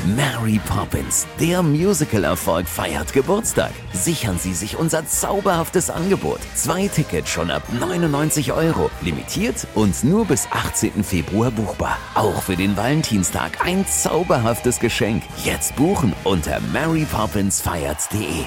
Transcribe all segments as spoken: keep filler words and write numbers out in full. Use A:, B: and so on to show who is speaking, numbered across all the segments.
A: Mary Poppins, der Musical-Erfolg, feiert Geburtstag. Sichern Sie sich unser zauberhaftes Angebot. Zwei Tickets schon ab neunundneunzig Euro. Limitiert und nur bis achtzehnten Februar buchbar. Auch für den Valentinstag ein zauberhaftes Geschenk. Jetzt buchen unter mary poppins feiert punkt de.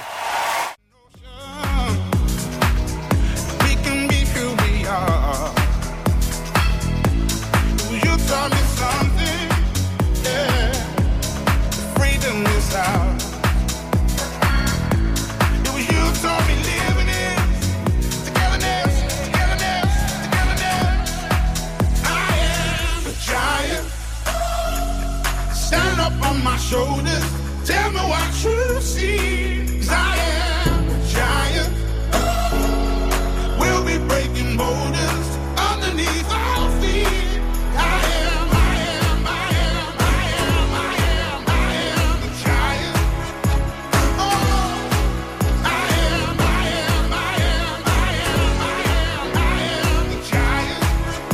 B: My shoulders, tell me what you see. 'Cause I am a giant. We'll be breaking boulders underneath our feet. I am, I am, I am, I am, I am, I am a giant. Oh, I am, I am, I am, I am, I am, I am a giant.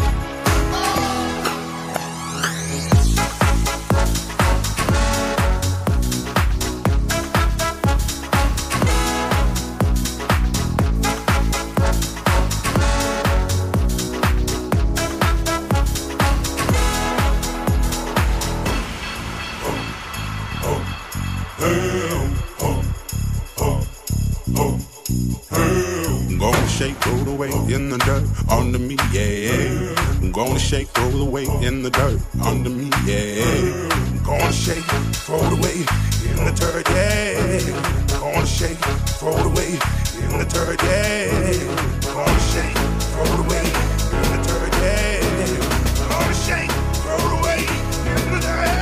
C: I'm gonna shake, roll away in the dirt under me, yeah. I'm gonna shake, roll away in the dirt under me, yeah. I'm gonna shake, throw it away in the dirt, yeah. I'm gonna shake, throw it away in the dirt, yeah. I'm gonna shake, throw it away in the dirt, yeah. I'm gonna shake, throw it away in the dirt.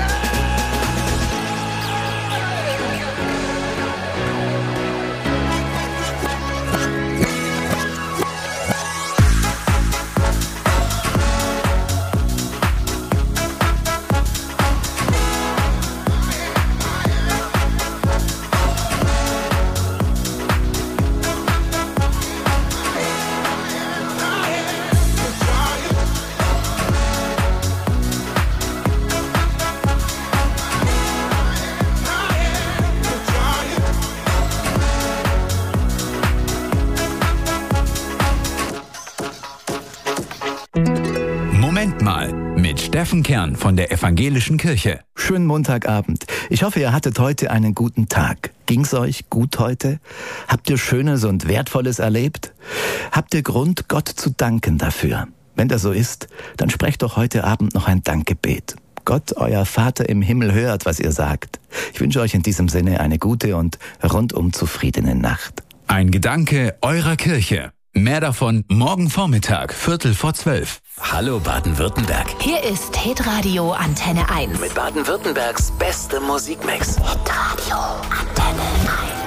D: Moment mal, mit Steffen Kern von der Evangelischen Kirche.
E: Schönen Montagabend. Ich hoffe, ihr hattet heute einen guten Tag. Ging's euch gut heute? Habt ihr Schönes und Wertvolles erlebt? Habt ihr Grund, Gott zu danken dafür? Wenn das so ist, dann sprecht doch heute Abend noch ein Dankgebet. Gott, euer Vater im Himmel, hört, was ihr sagt. Ich wünsche euch in diesem Sinne eine gute und rundum zufriedene Nacht.
D: Ein Gedanke eurer Kirche. Mehr davon morgen Vormittag, Viertel vor zwölf.
A: Hallo Baden-Württemberg.
F: Hier ist Hitradio Antenne eins.
A: Mit Baden-Württembergs beste Musikmix.
F: Hitradio Antenne eins.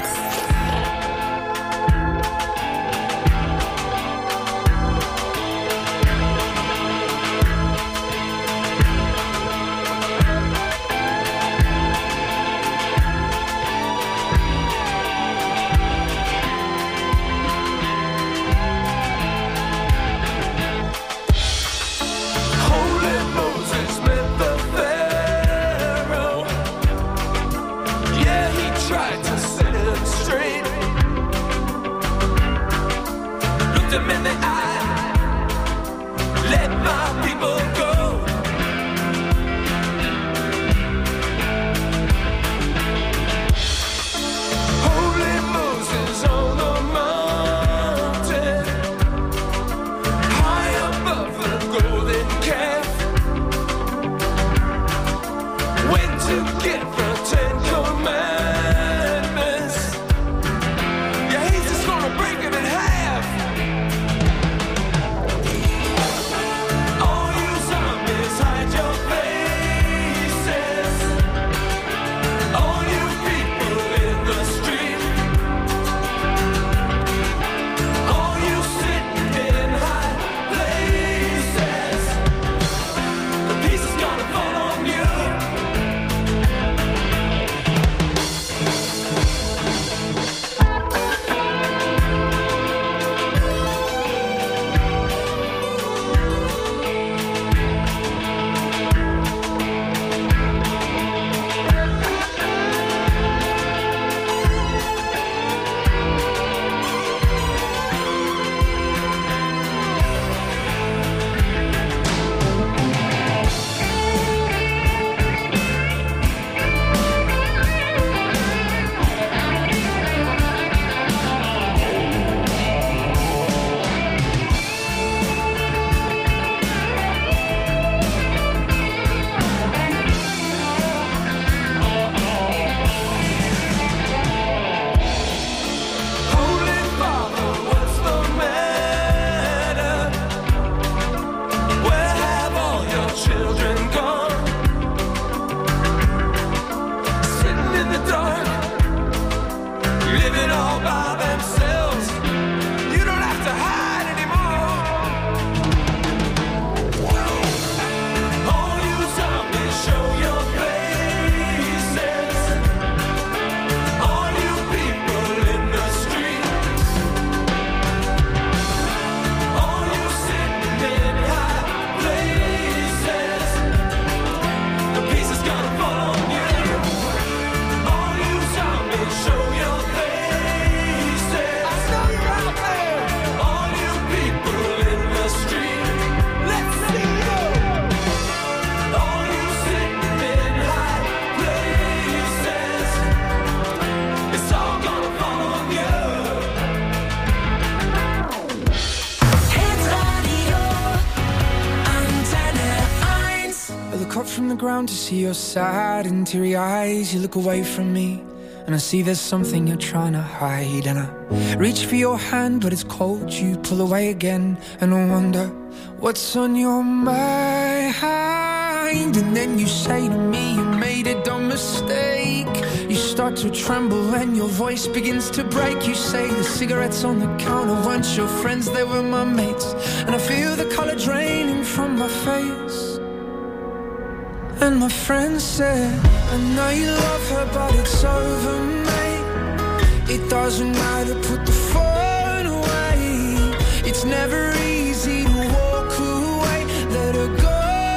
G: around to see your sad and teary eyes. You look away from me and I see there's something you're trying to hide. And I reach for your hand but it's cold. You pull away again and I wonder what's on your mind. And then you say to me you made a dumb mistake. You start to tremble and your voice begins to break. You say the cigarettes on the counter weren't your friends, they were my mates. And I feel the color draining from my face. And my friend said, I know you love her but it's over, mate. It doesn't matter, put the phone away. It's never easy to walk away. Let her go,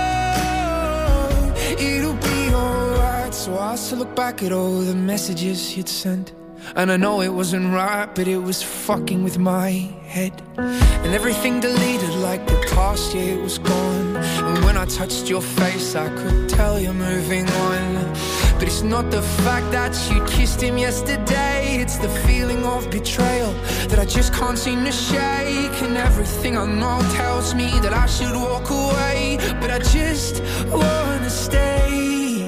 G: it'll be alright. So I still look back at all the messages you'd sent. And I know it wasn't right, but it was fucking with my head. And everything deleted like the past year was gone. And when I touched your face I could tell you're moving on. But it's not the fact that you kissed him yesterday. It's the feeling of betrayal that I just can't seem to shake. And everything I know tells me that I should walk away, but I just wanna stay.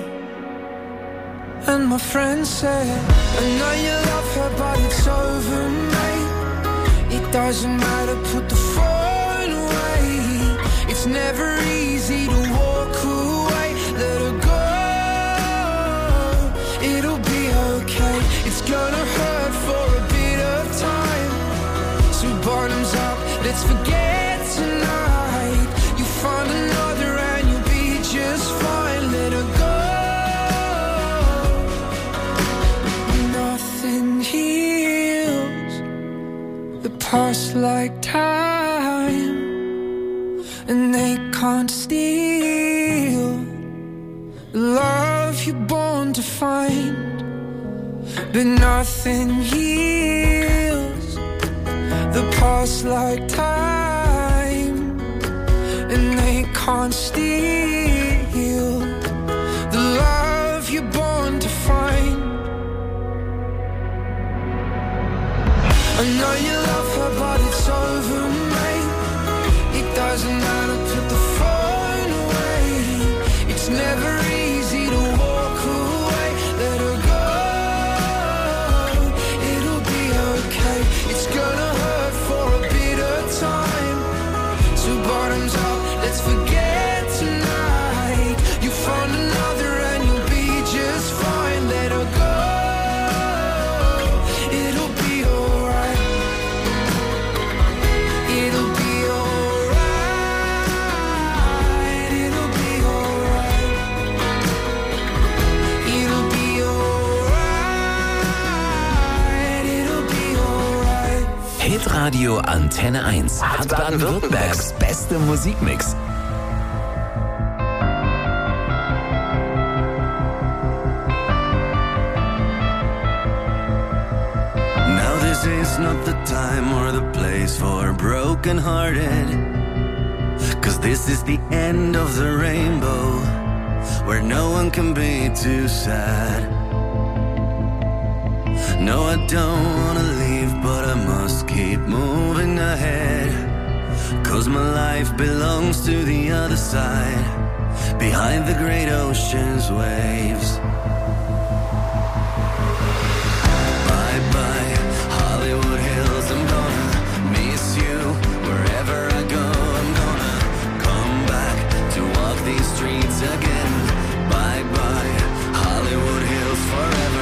G: And my friend said, I know you love her but it's over, mate. It doesn't matter, put the phone away. It's never easy to walk away. Let her go, it'll be okay. It's gonna hurt for a bit of time. So bottoms up, let's forget tonight. You find another and you'll be just fine. Let her go. Past like time, and they can't steal the love you're born to find. But nothing heals the past like time, and they can't steal the love you're born to find. I know you love her but it's over, mate. It doesn't matter, put the phone away. It's never easy to walk away. Let her go, it'll be okay. It's gonna hurt for a bit of time. So bottoms up, let's forget tonight. You found another and you'll be just fine. Let her go.
A: Hitradio Antenne eins hat Baden-Württembergs beste Musikmix.
H: Now this is not the time or the place for broken-hearted, 'cause this is the end of the rainbow, where no one can be too sad. No, I don't wanna leave, but I must keep moving ahead, 'cause my life belongs to the other side, behind the great ocean's waves. Bye bye, Hollywood Hills, I'm gonna miss you. Wherever I go, I'm gonna come back to walk these streets again. Bye bye, Hollywood Hills forever.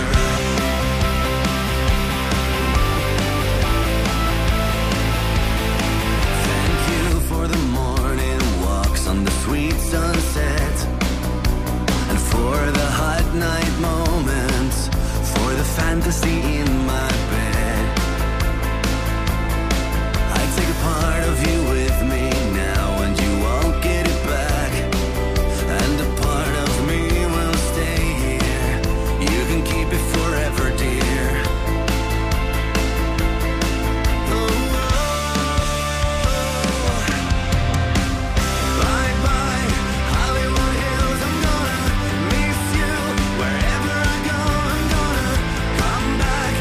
H: On the sweet sunset, and for the hot night moments, for the fantasy in my bed. I take a part of you with me now, and you won't get it back. And a part of me will stay here. You can keep it forever, dear. Wherever I go, I'm gonna come back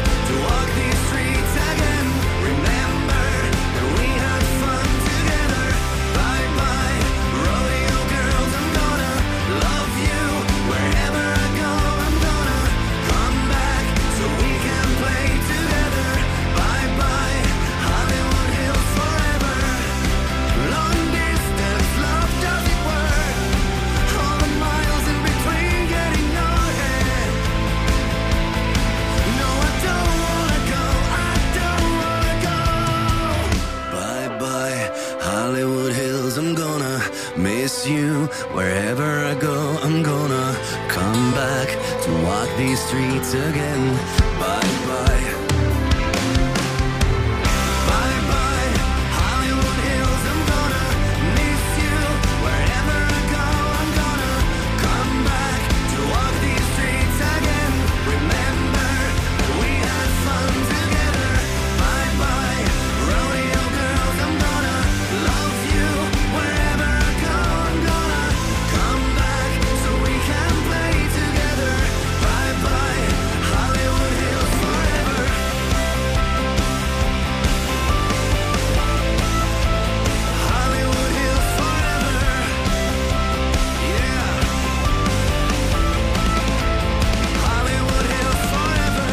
H: come back to walk these streets again. Bye bye. Bye bye, Hollywood Hills. I'm gonna miss you wherever I go. I'm gonna come back to walk these streets again. Remember that we had fun together. Bye bye, rodeo girls. I'm gonna love you wherever I go. I'm gonna come back so we can play together. Bye bye, Hollywood Hills forever. Hollywood Hills forever. Yeah. Hollywood Hills forever.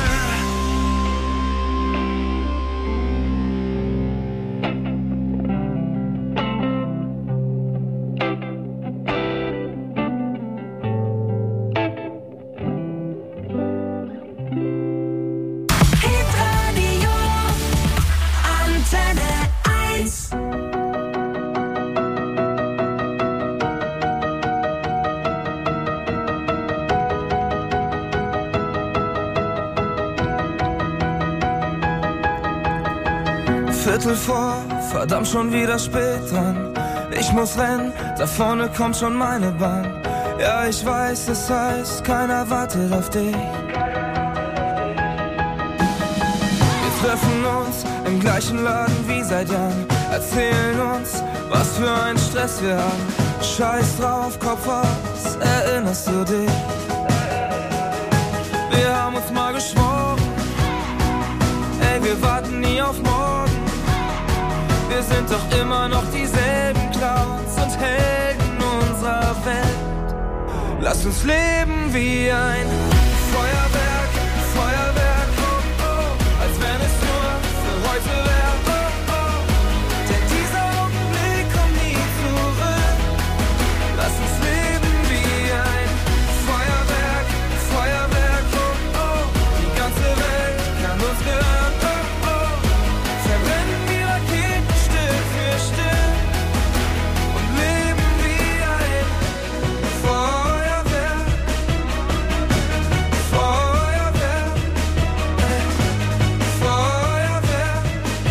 F: Hitradio Antenne eins.
G: Viertel vor, verdammt schon wieder spät dran. Ich muss rennen, da vorne kommt schon meine Bahn. Ja, ich weiß, es heißt, keiner wartet auf dich. Wir treffen uns im gleichen Laden wie seit Jahren. Erzählen uns, was für ein Stress wir haben. Scheiß drauf, Kopf aus, erinnerst du dich? Wir haben uns mal geschworen, ey, wir warten nie auf morgen. Wir sind doch immer noch dieselben Clowns und Helden unserer Welt. Lass uns leben wie ein Feuerwerk, Feuerwerk, oh, oh, als wenn es nur für heute wäre, oh, oh. Denn dieser Augenblick kommt nie zurück. Lass uns leben wie ein Feuerwerk, Feuerwerk, oh, oh. Die ganze Welt kann uns gehören, oh, oh. Verbrennen die Raketen Stück für Stück und leben wie ein Feuerwerk, Feuerwerk, ey, Feuerwerk.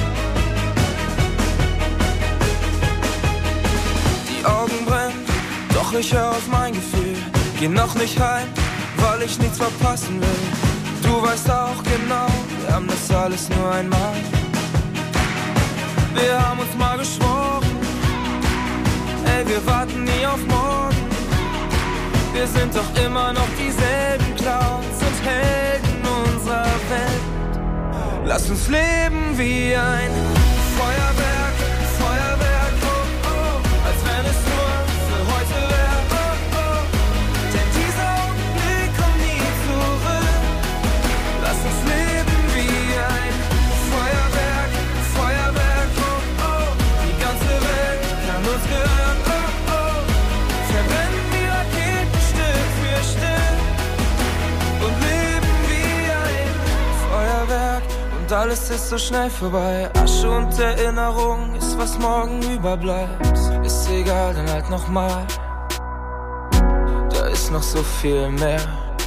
G: Die Augen brennen, doch ich hör auf mein Gefühl. Geh noch nicht heim, weil ich nichts verpassen will. Du weißt auch genau, wir haben das alles nur einmal. Wir haben uns mal geschworen, ey, wir warten nie auf morgen. Wir sind doch immer noch dieselben Clowns und Helden unserer Welt. Lass uns leben wie ein Feuerwerk, Feuerwerk, oh, oh, als wenn es nur für heute wäre, oh, oh. Denn dieser Augenblick kommt nie zurück. Lass uns leben wie ein Feuerwerk, Feuerwerk, oh, oh. Die ganze Welt kann uns gehören, oh, oh. Verbrennen die Raketen Stück für Stück und leben wie ein Feuerwerk. Und alles ist so schnell vorbei. Asche und Erinnerung ist, was morgen überbleibt. Ist egal, dann halt nochmal. Da ist noch so viel mehr.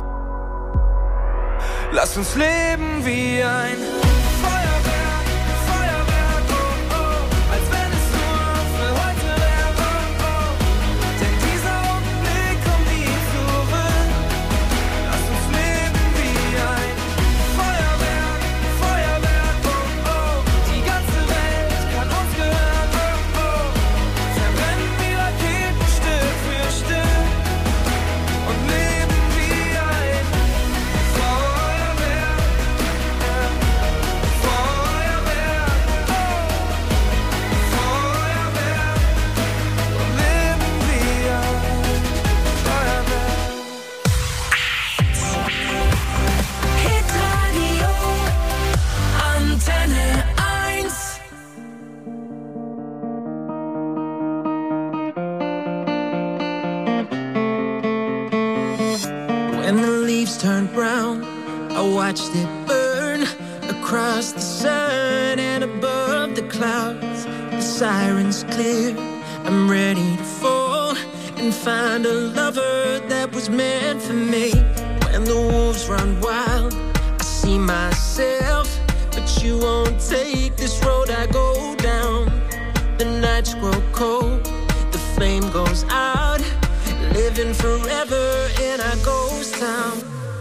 G: Lass uns leben wie ein Feuerwerk, Feuerwerk, oh, oh, als wenn es nur für heute wäre, oh, oh. Denn dieser Augenblick kommt nie zurück. Lass uns leben wie ein Feuerwerk, Feuerwerk, oh, oh. Die ganze Welt kann uns gehören, oh, oh. Verbrennen die Raketen Stück für Stück und leben wie ein Feuerwerk, Feuerwerk, oh, Feuerwerk und leben wie ein Feuerwerk.
F: Hitradio Antenne eins.
I: When the leaves turned brown, I watched it burn across the sun and above the clouds. The sirens clear, I'm ready to fall and find a lover that was meant for me. When the wolves run wild, I see myself, but you won't take this road I go down. The nights grow cold, the flame goes out, living forever in a ghost town.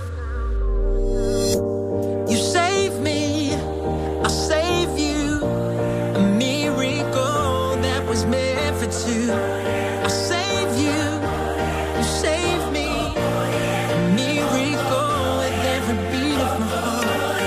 I: You save me, I'll save you, a miracle that was meant for two. I'll save you, you save me, a miracle with every beat of my heart.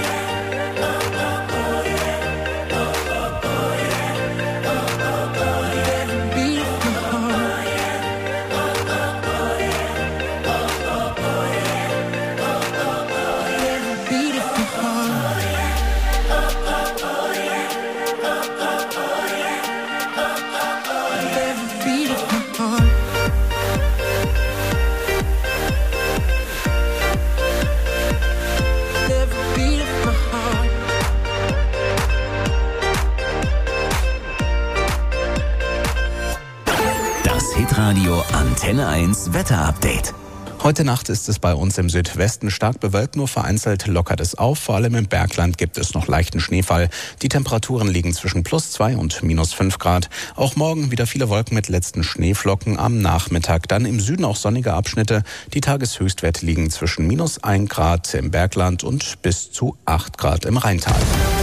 A: Hitradio Antenne eins Wetterupdate.
J: Heute Nacht ist es bei uns im Südwesten stark bewölkt, nur vereinzelt lockert es auf. Vor allem im Bergland gibt es noch leichten Schneefall. Die Temperaturen liegen zwischen plus zwei und minus fünf Grad. Auch morgen wieder viele Wolken mit letzten Schneeflocken am Nachmittag. Dann im Süden auch sonnige Abschnitte. Die Tageshöchstwerte liegen zwischen minus ein Grad im Bergland und bis zu acht Grad im Rheintal.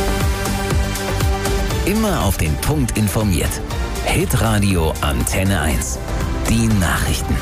A: Immer auf den Punkt informiert. Hitradio Antenne eins. Die Nachrichten.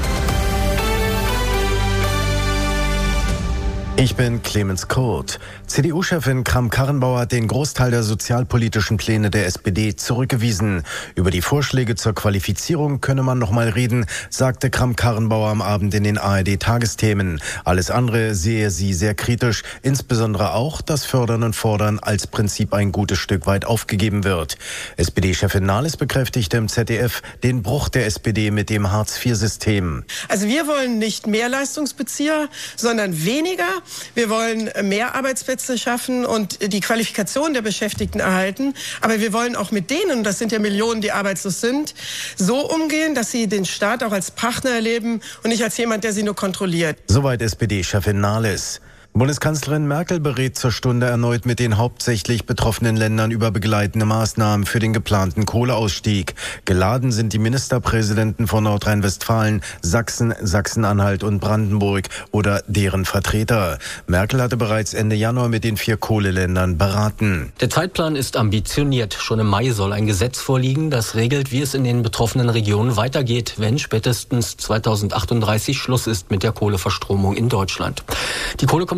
K: Ich bin Clemens Kurt. C D U-Chefin Kramp-Karrenbauer hat den Großteil der sozialpolitischen Pläne der S P D zurückgewiesen. Über die Vorschläge zur Qualifizierung könne man noch mal reden, sagte Kramp-Karrenbauer am Abend in den A R D-Tagesthemen. Alles andere sehe sie sehr kritisch, insbesondere auch, dass Fördern und Fordern als Prinzip ein gutes Stück weit aufgegeben wird. S P D-Chefin Nahles bekräftigte im Z D F den Bruch der S P D mit dem Hartz vier System.
L: Also wir wollen nicht mehr Leistungsbezieher, sondern weniger. Wir wollen mehr Arbeitsplätze schaffen und die Qualifikation der Beschäftigten erhalten. Aber wir wollen auch mit denen, das sind ja Millionen, die arbeitslos sind, so umgehen, dass sie den Staat auch als Partner erleben und nicht als jemand, der sie nur kontrolliert.
K: Soweit S P D-Chefin Nahles. Bundeskanzlerin Merkel berät zur Stunde erneut mit den hauptsächlich betroffenen Ländern über begleitende Maßnahmen für den geplanten Kohleausstieg. Geladen sind die Ministerpräsidenten von Nordrhein-Westfalen, Sachsen, Sachsen-Anhalt und Brandenburg oder deren Vertreter. Merkel hatte bereits Ende Januar mit den vier Kohleländern beraten.
M: Der Zeitplan ist ambitioniert. Schon im Mai soll ein Gesetz vorliegen, das regelt, wie es in den betroffenen Regionen weitergeht, wenn spätestens zweitausendachtunddreißig Schluss ist mit der Kohleverstromung in Deutschland. Die Kohle